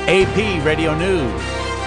AP Radio News.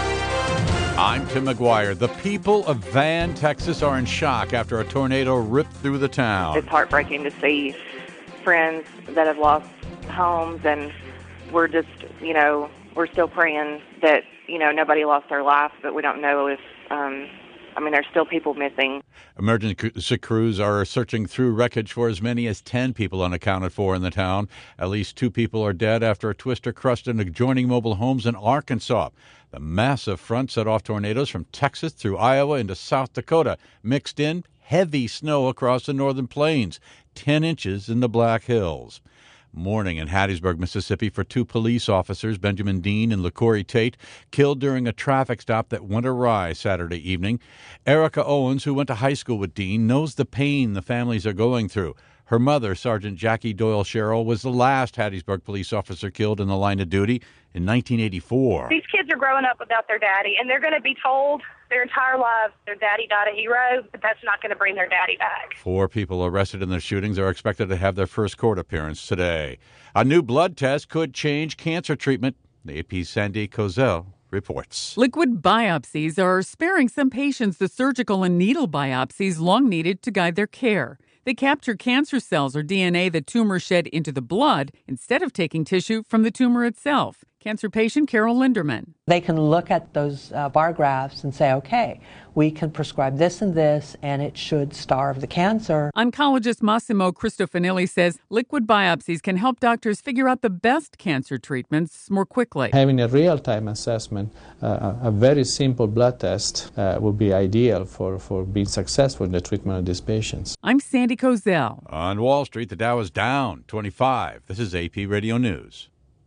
I'm Tim McGuire. The people of Van, Texas are in shock after a tornado ripped through the town. It's heartbreaking to see friends that have lost homes, and we're just, we're still praying that, nobody lost their life, but we don't know if, there's still people missing. Emergency crews are searching through wreckage for as many as 10 people unaccounted for in the town. At least 2 people are dead after a twister crushed into adjoining mobile homes in Arkansas. The massive front set off tornadoes from Texas through Iowa into South Dakota, mixed in heavy snow across the northern plains, 10 inches in the Black Hills. Mourning in Hattiesburg, Mississippi for 2 police officers, Benjamin Dean and LaCorey Tate, killed during a traffic stop that went awry Saturday evening. Erica Owens, who went to high school with Dean, knows the pain the families are going through. Her mother, Sergeant Jackie Doyle Sherrill, was the last Hattiesburg police officer killed in the line of duty in 1984. These kids are growing up without their daddy, and they're going to be told their entire lives their daddy died a hero, but that's not going to bring their daddy back. 4 people arrested in the shootings are expected to have their first court appearance today. A new blood test could change cancer treatment. The AP's Sandy Kozel reports. Liquid biopsies are sparing some patients the surgical and needle biopsies long needed to guide their care. They capture cancer cells or DNA the tumor shed into the blood instead of taking tissue from the tumor itself. Cancer patient Carol Linderman. They can look at those bar graphs and say, okay, we can prescribe this and this, and it should starve the cancer. Oncologist Massimo Cristofanilli says liquid biopsies can help doctors figure out the best cancer treatments more quickly. Having a real-time assessment, a very simple blood test would be ideal for being successful in the treatment of these patients. I'm Sandy Kozel. On Wall Street, the Dow is down 25. This is AP Radio News.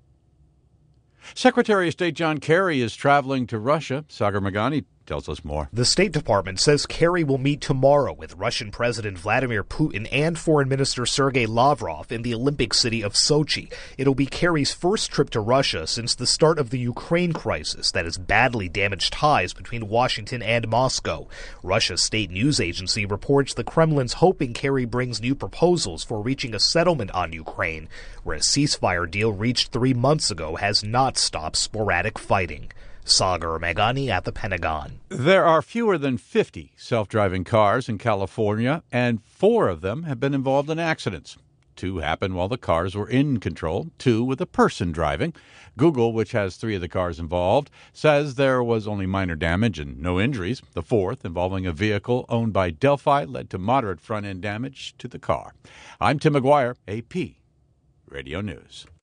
Secretary of State John Kerry is traveling to Russia. Sagar Meghani tells us more. The State Department says Kerry will meet tomorrow with Russian President Vladimir Putin and Foreign Minister Sergei Lavrov in the Olympic city of Sochi. It'll be Kerry's first trip to Russia since the start of the Ukraine crisis that has badly damaged ties between Washington and Moscow. Russia's state news agency reports the Kremlin's hoping Kerry brings new proposals for reaching a settlement on Ukraine, where a ceasefire deal reached 3 months ago has not stopped sporadic fighting. Sagar Meghani at the Pentagon. There are fewer than 50 self-driving cars in California, and 4 of them have been involved in accidents. 2 happened while the cars were in control, 2 with a person driving. Google, which has 3 of the cars involved, says there was only minor damage and no injuries. The 4th, involving a vehicle owned by Delphi, led to moderate front-end damage to the car. I'm Tim McGuire, AP Radio News.